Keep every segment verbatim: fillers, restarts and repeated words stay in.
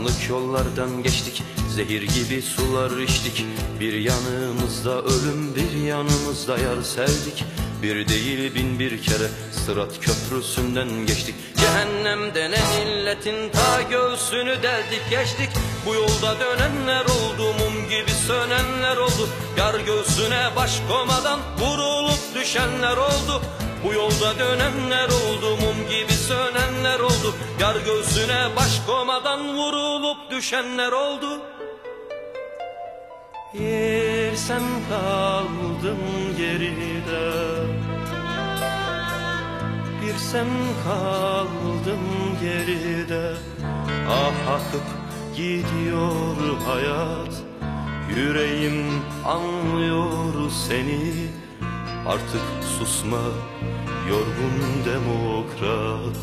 Karanlık yollardan geçtik, zehir gibi sular içtik. Bir yanımızda ölüm, bir yanımızda yar sevdik. Bir değil bin bir kere Sırat köprüsünden geçtik. Cehennem denen illetin ta göğsünü deldik geçtik. Bu yolda dönenler oldu, mum gibi sönenler oldu. Yar göğsüne baş komadan vurulup düşenler oldu. Bu yolda dönenler oldu, mum gibi sönenler oldu. Yar göğsüne baş komadan vurulup düşenler oldu. Yer sen kaldın geride, bir sen kaldın geride. Ah akıp gidiyor hayat, yüreğim anlıyor seni. Artık susma yorgun demokrat.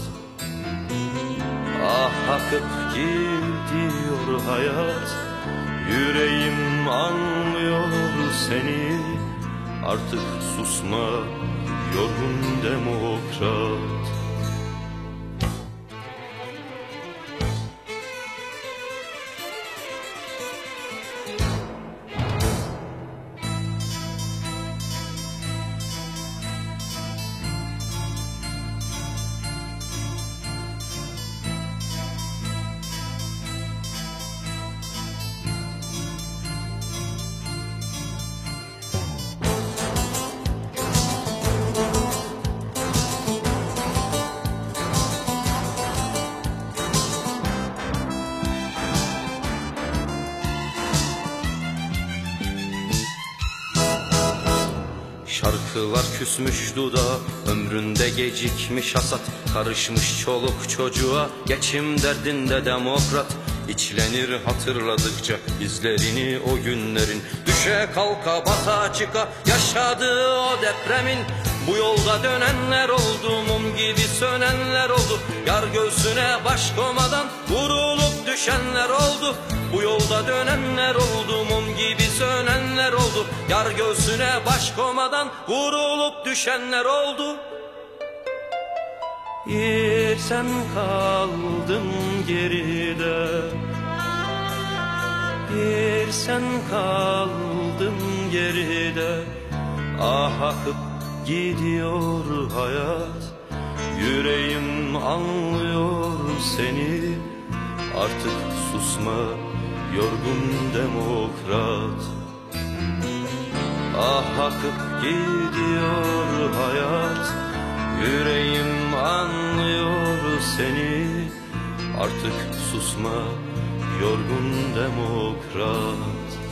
Ah akıp gidiyor hayat, yüreğim anlıyor seni. Artık susma yorgun demokrat. Şarkılar küsmüş dudağa, ömründe gecikmiş hasat. Karışmış çoluk çocuğa, geçim derdinde demokrat. İçlenir hatırladıkça izlerini o günlerin. Düşe kalka bata çıka yaşadığı o depremin. Bu yolda dönenler oldu, mum gibi sönenler oldu. Yar göğsüne baş komadan vurulup düşenler oldu. Bu yolda dönenler oldu, mum gibi sönenler oldu. Yar göğsüne baş komadan vurulup düşenler oldu. Yer sen kaldın geride, yer sen kaldın geride. Ah akıp gidiyor hayat, yüreğim anlıyor seni. Artık susma yorgun demokrat. Ah akıp gidiyor hayat, yüreğim anlıyor seni. Artık susma yorgun demokrat.